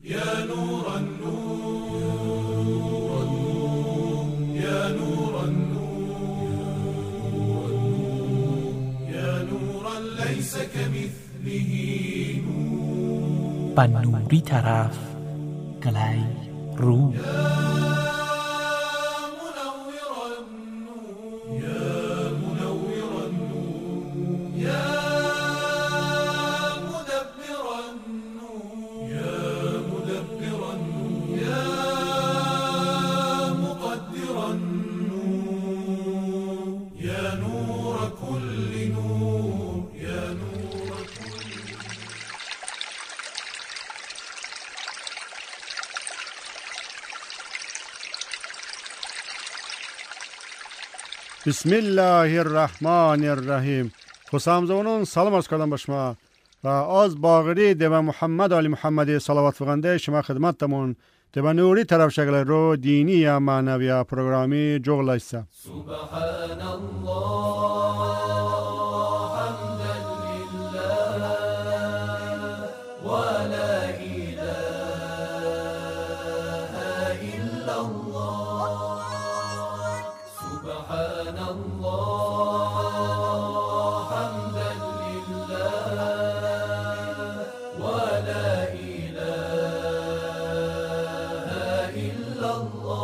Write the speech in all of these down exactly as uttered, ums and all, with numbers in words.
يا نور النور يا نور النور يا نورا ليس كمثله نور ปันนูริทาราฟไกลรู้ بسم الله الرحمن الرحیم. خوشامزونون سلام عرض کردم به شما و از باقری دیو محمد علی محمدی صلوات فرغنده شما خدمتتون دیو نوری طرف شکل رو دینی یا معنوی یا پروگرامی جغل است. سبحان الله حمدا لله ولا اله الا الله سبحان الله حمدا لله ولا اله الا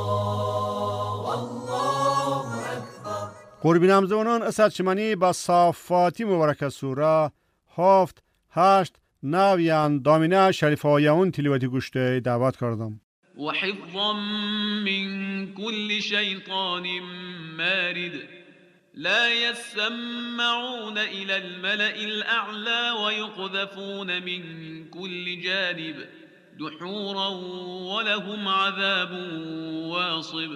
الله والله اكبر. قربینامزونان اسد شمانی با صافاتی مبارک سوره هفت هشت نو یان دامینه شریفایون تلیواتی گوشته دعوت کردم. وحفظا من كل شيطان مارد لا يسمعون إلى الملأ الأعلى ويقذفون من كل جانب دحورا ولهم عذاب واصب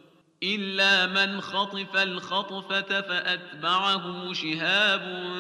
إلا من خطف الخطفة فأتبعه شهاب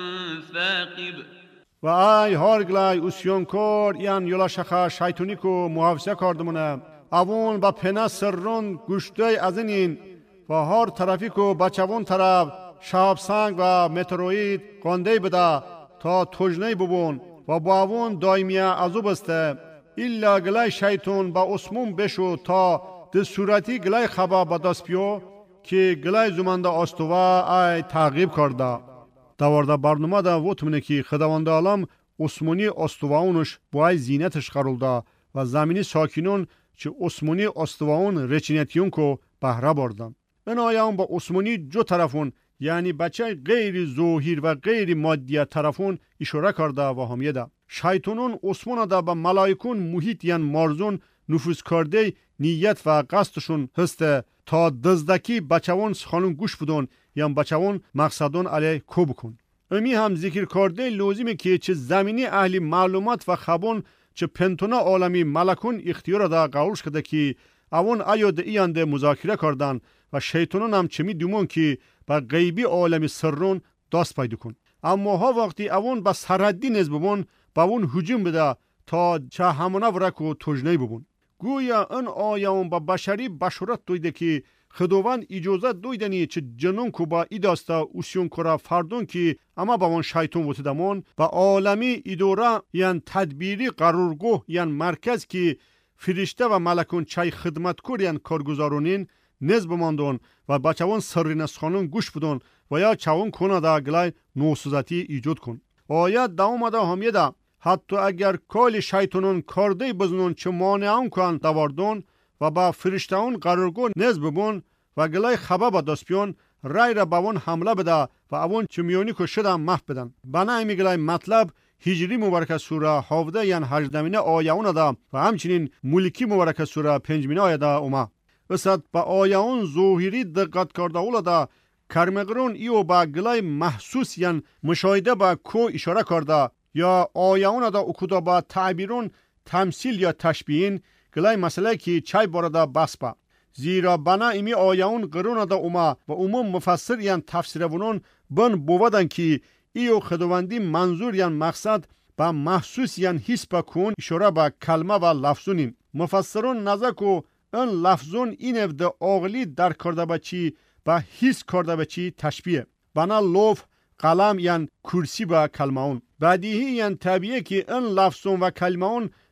ثاقب. و ای هارگلای اسیون کور یان یولا شخه شیطونی کو محافظه کردمونه اوون با پنه سرون گوشته از این و هر طرفی کو بچوون طرف شاب سنگ و متروید گنده بده تا توجنه ببون و با اوون دائمیه ازو بسته ایلا گلای شیطون با اسمون بشو تا ده صورتی گلای خبا با دست بیو که گلای زمانده استوا ای تعقیب کرده. دوارده برنامه دا وطمنه که خداوند عالم اسمونی استواونش باید زینتش قرولده و زمینی ساکینون چه اسمونی استواون رچینتیون کو بهره بردن. این آیان با اسمونی جو طرفون یعنی بچه غیر ظاهر و غیر مادی طرفون اشاره کرده و همیه ده. شیطانون اسمونه دا با ملائکون محیط یعنی مرزون نفوذ کرده نیت و قصدشون هسته تا دزدکی بچه‌ون سخنون گوش بدون یا بچه‌ون مقصدون علی کو بکن. امی هم ذکر کرده لازمه که چه زمینی اهلی معلومات و خبون چه پنتونا عالمی ملکون اختیار دا قولش کده که اون ایاد ایانده مذاکره کردن و شیطانون هم چه می دومون که با غیبی عالمی سرون دست پیدا کن. اما ها وقتی اون با سرحدی نز ببون با اون هجوم بده تا چه همونه ورکو توجنه ببون. گویا این آیان با بشری بشورت دویده که خداوند اجازه دویدنی چه جنون کو با ایداستا اوسیون کرا فردون که اما با اون شیطان وتدمون با عالمی اداره یعنی تدبیری قرارگاه یعنی مرکز که فرشته و ملکون چای خدمت کردن کارگزارونین نز بماندون و بچه‌ون سرین خانون گوش بدون و یا چاون کنه دا گلای نوسوزاتی ایجاد کن. آیت دوام دا همیه دا حتی اگر کال شیطانون کرده بزنون چه مانعون کن دواردون و با فرشتهون قرارگاه نز ببون و گلای خبا با دست بیون رای را با اون حمله بده و اون چه میونی که شده محو بدن. بنا امی گلای مطلب هجری مبارک سوره هفده یعنی هجدمینه آیون دا و همچنین ملکی مبارک سوره پنجمینه آیه دا اومه. وسط با آیون ظاهری دقت کرده اولا دا کرمگرون ایو با گلای محسوس یعنی مشاهده با کو اشاره کرده یا آیون دا اکودا با تعبیرون تمثیل یا تشبیهین گلای مسئله که چای بارده بس با. زیرا بنا ایمی آیون قرون دا اوما و عموم مفسر یعنی تفسیرونون بن بودن که ایو خداوندی منظور یعنی مقصد با محسوس یعنی حس با کن اشاره با کلمه و لفظونین. مفسرون نزدکو این لفظون این افده آغلی در کرده با چی با حس کرده با چی تشبیه. بنا لوف قلم یعنی کرسی با کلمه اون. بدیهی یعنی طبیعه که این لفظون و کلمه اون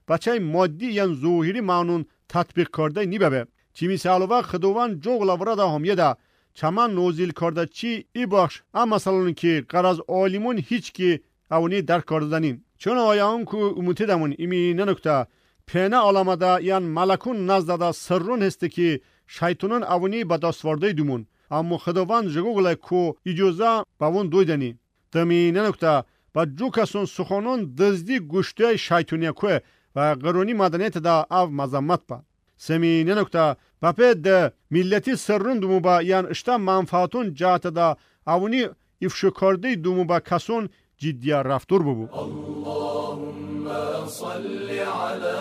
بچه مادی یان ظاهری مانون تطبیق کرده نیبه چی مثال و خداوند جوغلا ورده همیه ده چمان نوزیل کرده چی ای بخش اما مثلا که قرض عالمون هیچ که اونی در کردنین چون آیان که اموتی دمون ایمی ننکته پینه علامده یان ملکون نزده سرون هسته که شیطانون اونی به دستورده دومون اما خداوند جگوگله که اجازه به اون دویدنی دمی ننکته با جو کسون سخانون دزدی گوشته شیطانیه که و قرونی مدنیت دا او مزمت با سمی ننکته با پید ده ملتی سرون دومو با یان اشتا منفعتون جهت دا اونی افشو کرده دومو با کسون جدی رفتور ببو اللهم صل على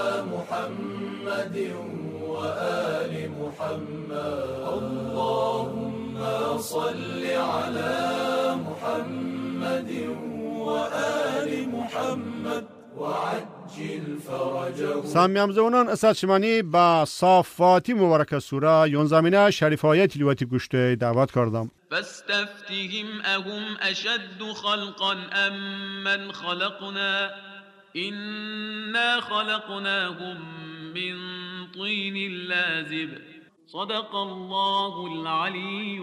محمد وآل محمد اللهم صل على محمد وآل محمد وعجل فرجه سامیام زونان اسد شمانی با صافاتی مبارک سوره یونزمینه شریفای تلیواتی گوشته دعوت کردم فاستفتهم اهم اشد خلقا ام من خلقنا إنا خلقناهم من طين لازب صدق الله العلی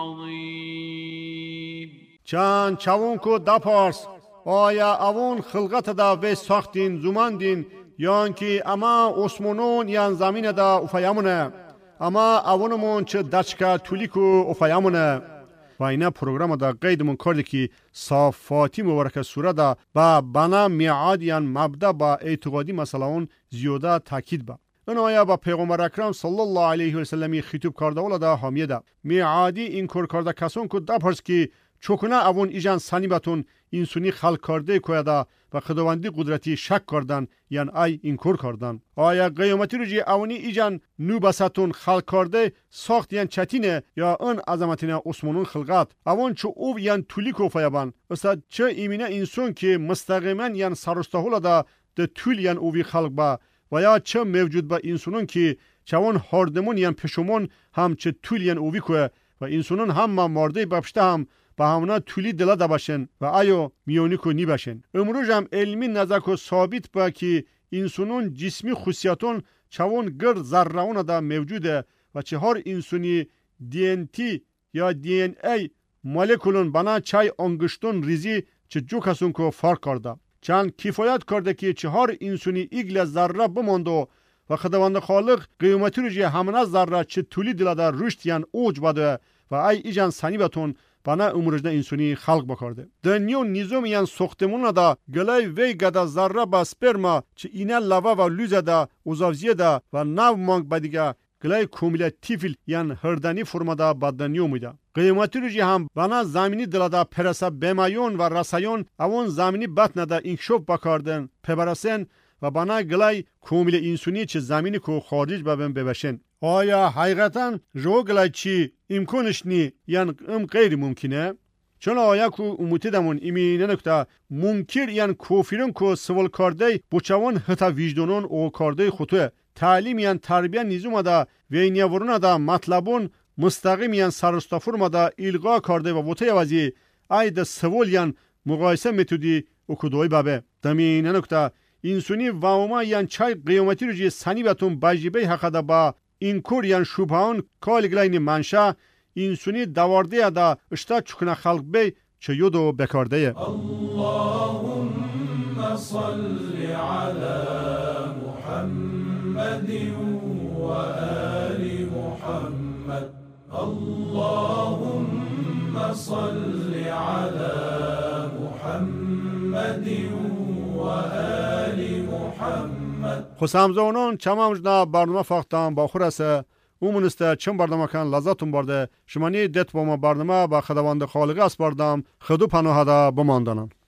العظیم. چند چون کو دپارس آیا اون خلقت دا و ساختین زماندین یان که اما اسمونون یان زمین دا افیامونه اما اونمون چه دچکا تولیکو افیامونه و اینا پروگرام دا قیدمون کرده که صافاتی مبارک سوره دا با بنا میعاد یان مبدا با اعتقادی مثلا اون زیاده تاکید با اون آیا با پیغمبر اکرم صلی الله علیه و سلمی خطاب کرده ولی دا حامیه دا میعادی این کار کرده کسان که دپرس که چوکونه اون ایجان سنیبتون اینسونی خلق کرده کویدا و خداوندی قدرتی شک کردن یعنی ای این کار کردن آیا قیامتی رو جی اونی ایجان نو بساتون خلق کرده ساخت یعنی چتینه یا اون عظمتینه اسمانون خلقات اون چو او یعنی تولی کوفیابان استاد چه ایمینه اینسون که مستقیما یعنی سرستهولا دا ده تولی یعنی اوی خلق با و یا چه موجود با اینسونون که چون هاردمون یعنی پشمون هم چه تولی یعنی اوی کوه و اینسونون هم ما مرده بپشته هم با همونا تولی دلا دا باشن و آیو میونی کو نی باشن امروز هم علمی نظر کو ثابت با که انسانون جسمی خصوصیاتون چون گرد ذره‌اون دا موجوده و چه هر انسانی دی ان تی یا دی ان ای مولکولون بنا چای انگشتون ریزی چه جو کسون کو فرق کرده چند کفایت کرده که چه هر انسانی ایگل ذره بمانده و خداوند خالق قیامتی رو جه همنا ذره چه تولی دلا دا رشد یان اوج بده و ای ایجان سنیبتون بنا امروزده انسانی خلق بکرده. دنیو نیزوم یان ساختمون دا گلای وی گدا ذره با سپرما چه اینا لوا و لوزه دا اوزاوزیه دا و نو مانگ بدیگه گلای کومولاتیو یان هردنی فرما دا با دنیو میده. قیامتی رو جی هم بنا زمینی دلا دا پرسا بمایون و رسایون اون زمینی بطن دا انکشاف بکردن پبرسن و بنا گلای کومل انسانی چه زمینی کو خارج ببن ببشن. آیا حقیقتا جو گلای چی امکانش نی یان ام غیر ممکنه؟ چون آیا کو اموتی دمون ایمی ننکتا منکر یان کوفیرون کو سوال کرده بچوان حتا ویجدانون او کرده خطوه تعلیم یان تربیه نیزوم دا وینیا ورون دا مطلبون مستقیم یان سرستافور دا الغا کرده و وطه وزی اید سوال یان مقایسه متودی اکدوی بابه دمی ننکتا انسانی واوما یان چای قیامتی رو جی سنی بتون بجیبه حقا با این کور یان شوبهان کالگلاین منشا انسانی دوارده دا اشتا چکنا خلق بی چه یودو بکارده اللهم صل على محمد و آل محمد اللهم صل على محمد و آل محمد خسامزونون چمامجنا برنامه فاختم با خورسه اومونسته چم برنامه کن لذتون برده شمانی دت با ما برنامه با خداوند خالق اس بردم خدو پناه دا بماندنن